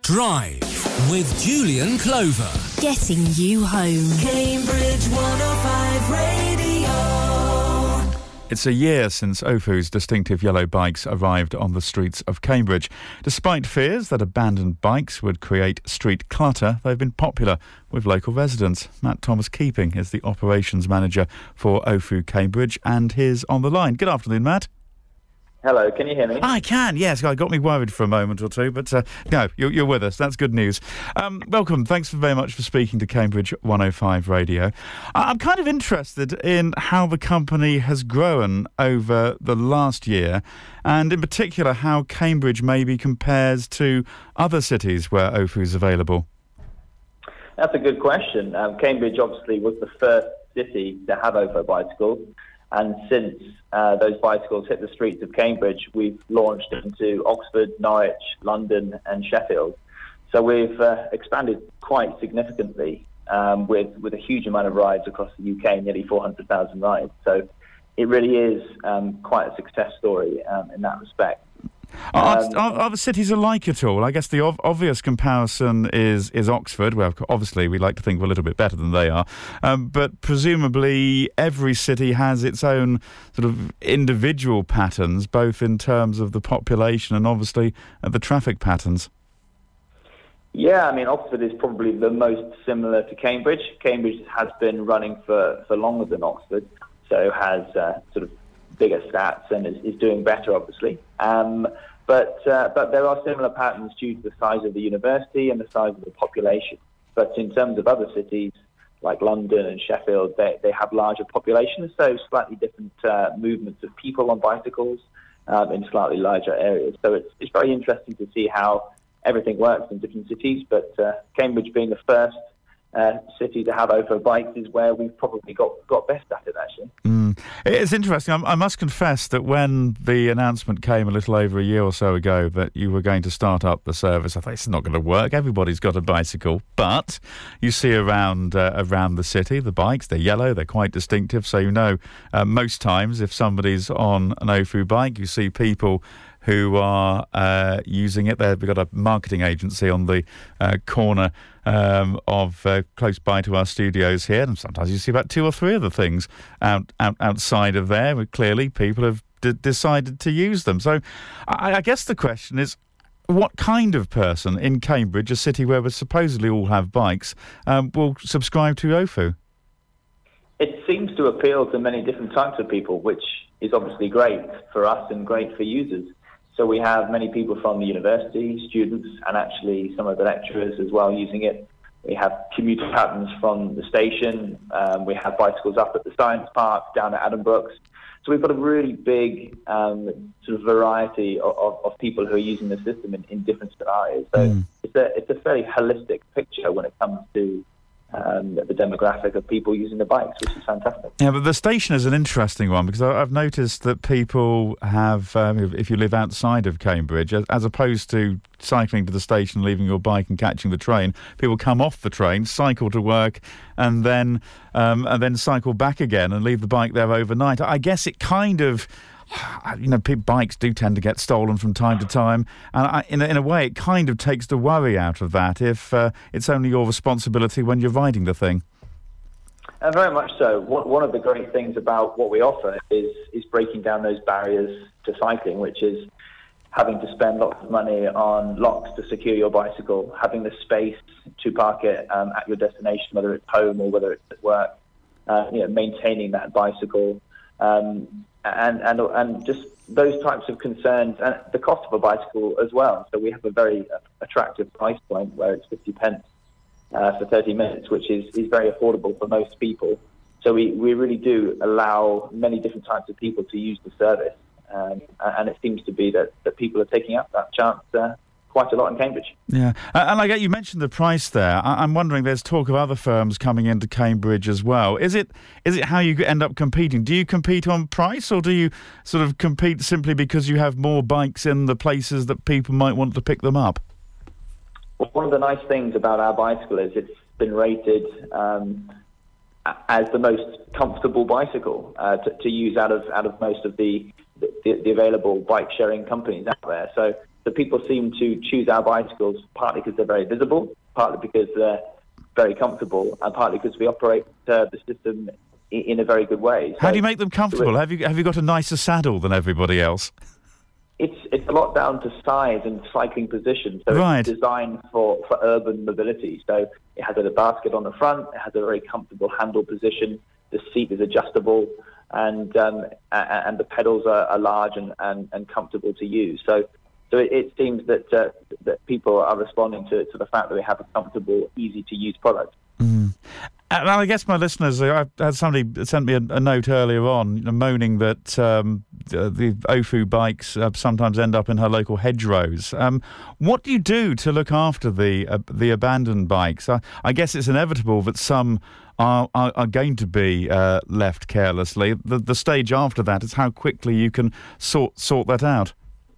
Drive with Julian Clover. Getting you home. Cambridge 105 Radio. It's a year since Ofoo's distinctive yellow bikes arrived on the streets of Cambridge. Despite fears that abandoned bikes would create street clutter, they've been popular with local residents. Matt Thomas-Keeping is the operations manager for Ofoo Cambridge, and he's on the line. Good afternoon, Matt. Hello, can you hear me? I can, yes. I got me worried for a moment or two, but no, you're with us. That's good news. Welcome. Thanks very much for speaking to Cambridge 105 Radio. I'm kind of interested in how the company has grown over the last year, and in particular how Cambridge maybe compares to other cities where Ofoo's available. That's a good question. Cambridge obviously was the first city to have Ofoo bicycles. And since those bicycles hit the streets of Cambridge, we've launched into Oxford, Norwich, London and Sheffield. So we've expanded quite significantly with a huge amount of rides across the UK, nearly 400,000 rides. So it really is quite a success story in that respect. Are the cities alike at all? I guess the obvious comparison is Oxford, where obviously we like to think we're a little bit better than they are. But presumably every city has its own sort of individual patterns, both in terms of the population and obviously the traffic patterns. Yeah, I mean, Oxford is probably the most similar to Cambridge. Cambridge has been running for longer than Oxford, so has sort of bigger stats and is doing better, obviously. But there are similar patterns due to the size of the university and the size of the population. But in terms of other cities, like London and Sheffield, they have larger populations, so slightly different movements of people on bicycles in slightly larger areas. So it's very interesting to see how everything works in different cities, but Cambridge being the first city to have Ofoo bikes is where we've probably got best at it, actually. It's interesting. I must confess that when the announcement came a little over a year or so ago that you were going to start up the service, I thought it's not going to work. Everybody's got a bicycle, but you see around the city, the bikes, they're yellow, they're quite distinctive, so you know most times if somebody's on an Ofoo bike, you see people who are using it. We've got a marketing agency on the corner of close by to our studios here, and sometimes you see about two or three of the things outside of there, where clearly people have decided to use them. So I guess the question is, what kind of person in Cambridge, a city where we supposedly all have bikes, will subscribe to Ofoo? It seems to appeal to many different types of people, which is obviously great for us and great for users. So we have many people from the university, students, and actually some of the lecturers as well using it. We have commuter patterns from the station. We have bicycles up at the Science Park, down at Addenbrooks. So we've got a really big sort of variety of people who are using the system in different scenarios. So it's a fairly holistic picture when it comes to the demographic of people using the bikes, which is fantastic. Yeah, but the station is an interesting one because I've noticed that people have, if you live outside of Cambridge, as opposed to cycling to the station, leaving your bike and catching the train, people come off the train, cycle to work, and then cycle back again and leave the bike there overnight. I guess it kind of, bikes do tend to get stolen from time to time, and in a way it kind of takes the worry out of that if it's only your responsibility when you're riding the thing. Very much so. One of the great things about what we offer is breaking down those barriers to cycling, which is having to spend lots of money on locks to secure your bicycle, having the space to park it at your destination, whether it's home or whether it's at work, maintaining that bicycle, and just those types of concerns, and the cost of a bicycle as well. So we have a very attractive price point where it's 50 pence for 30 minutes, which is very affordable for most people. So we really do allow many different types of people to use the service, and it seems to be that people are taking up that chance quite a lot in Cambridge. Yeah, and you mentioned the price there. I'm wondering, there's talk of other firms coming into Cambridge as well. Is it how you end up competing? Do you compete on price, or do you sort of compete simply because you have more bikes in the places that people might want to pick them up? Well, one of the nice things about our bicycle is it's been rated as the most comfortable bicycle to use out of most of the available bike sharing companies out there. So So people seem to choose our bicycles partly because they're very visible, partly because they're very comfortable, and partly because we operate the system in a very good way. How do you make them comfortable? Have you got a nicer saddle than everybody else? It's a lot down to size and cycling position. So Right. It's designed for urban mobility. So it has a basket on the front. It has a very comfortable handle position. The seat is adjustable, and the pedals are large and comfortable to use. So it seems that people are responding to the fact that we have a comfortable, easy to use product. And I guess my listeners, I had somebody sent me a note earlier on, moaning that the Ofu bikes sometimes end up in her local hedgerows. What do you do to look after the abandoned bikes? I guess it's inevitable that some are going to be left carelessly. The stage after that is how quickly you can sort that out.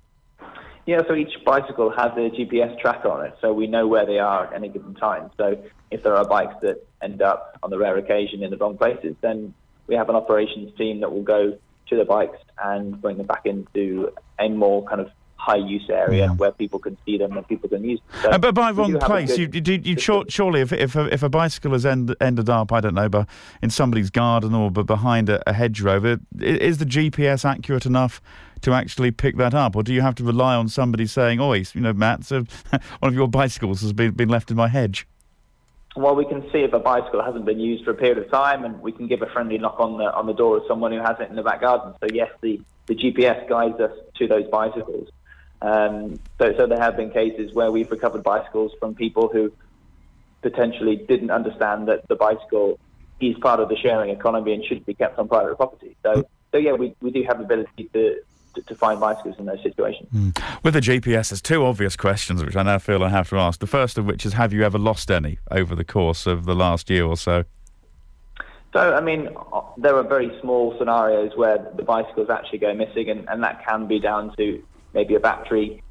Yeah, so each bicycle has a GPS tracker on it, so we know where they are at any given time. So if there are bikes that end up on the rare occasion in the wrong places, then we have an operations team that will go to the bikes and bring them back into a more kind of high-use area where people can see them and people can use them. So but by wrong do have a place, surely if a bicycle has ended up, I don't know, in somebody's garden or behind a hedgerow, is the GPS accurate enough to actually pick that up, or do you have to rely on somebody saying, "Oh, Matt, so one of your bicycles has been left in my hedge"? Well, we can see if a bicycle hasn't been used for a period of time, and we can give a friendly knock on the door of someone who has it in the back garden. So yes, the GPS guides us to those bicycles. So there have been cases where we've recovered bicycles from people who potentially didn't understand that the bicycle is part of the sharing economy and shouldn't be kept on private property. So yeah, we do have the ability to find bicycles in those situations. With the GPS, there's two obvious questions which I now feel I have to ask. The first of which is, have you ever lost any over the course of the last year or so? So, I mean, there are very small scenarios where the bicycles actually go missing, and that can be down to maybe a battery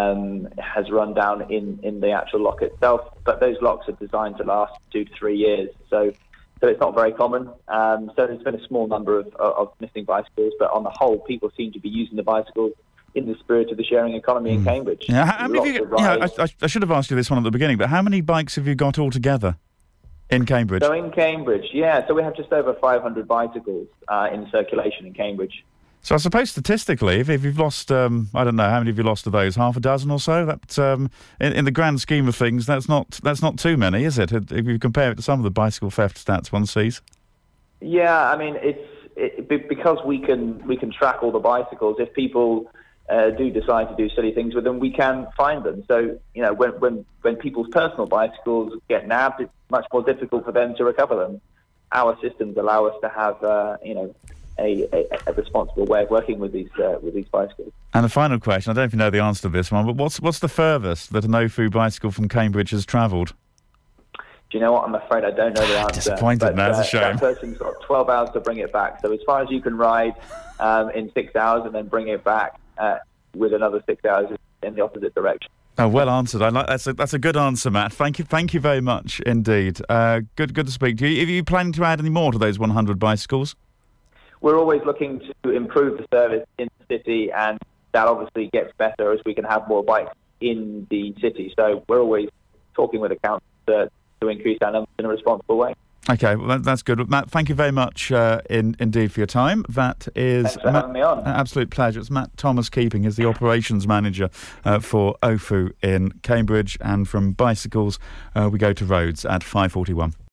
has run down in the actual lock itself. But those locks are designed to last 2 to 3 years. So it's not very common. So there's been a small number of missing bicycles, but on the whole, people seem to be using the bicycles in the spirit of the sharing economy in Cambridge. Yeah, how many have you got? I should have asked you this one at the beginning, but how many bikes have you got altogether in Cambridge? So in Cambridge, so we have just over 500 bicycles in circulation in Cambridge. So I suppose statistically, if you've lost, I don't know, how many have you lost of those? Half a dozen or so? That, in the grand scheme of things, that's not too many, is it? If you compare it to some of the bicycle theft stats one sees. Yeah, I mean, because we can track all the bicycles. If people do decide to do silly things with them, we can find them. So when people's personal bicycles get nabbed, it's much more difficult for them to recover them. Our systems allow us to have a responsible way of working with these bicycles. And the final question, I don't know if you know the answer to this one, but what's the furthest that an Ofu bicycle from Cambridge has travelled? Do you know what? I'm afraid I don't know the answer. Disappointed, that's a shame. That person's got 12 hours to bring it back. So as far as you can ride in 6 hours and then bring it back with another 6 hours in the opposite direction. Oh, well answered. That's a good answer, Matt. Thank you very much indeed. Good to speak to you. Are you planning to add any more to those 100 bicycles? We're always looking to improve the service in the city, and that obviously gets better as we can have more bikes in the city. So we're always talking with the council to increase our numbers in a responsible way. Okay, well, that's good. Matt, thank you very much indeed for your time. That is... Thanks for having me on. Absolute pleasure. It's Matt Thomas-Keeping, is the operations manager for Ofu in Cambridge. And from bicycles, we go to roads at 5:41.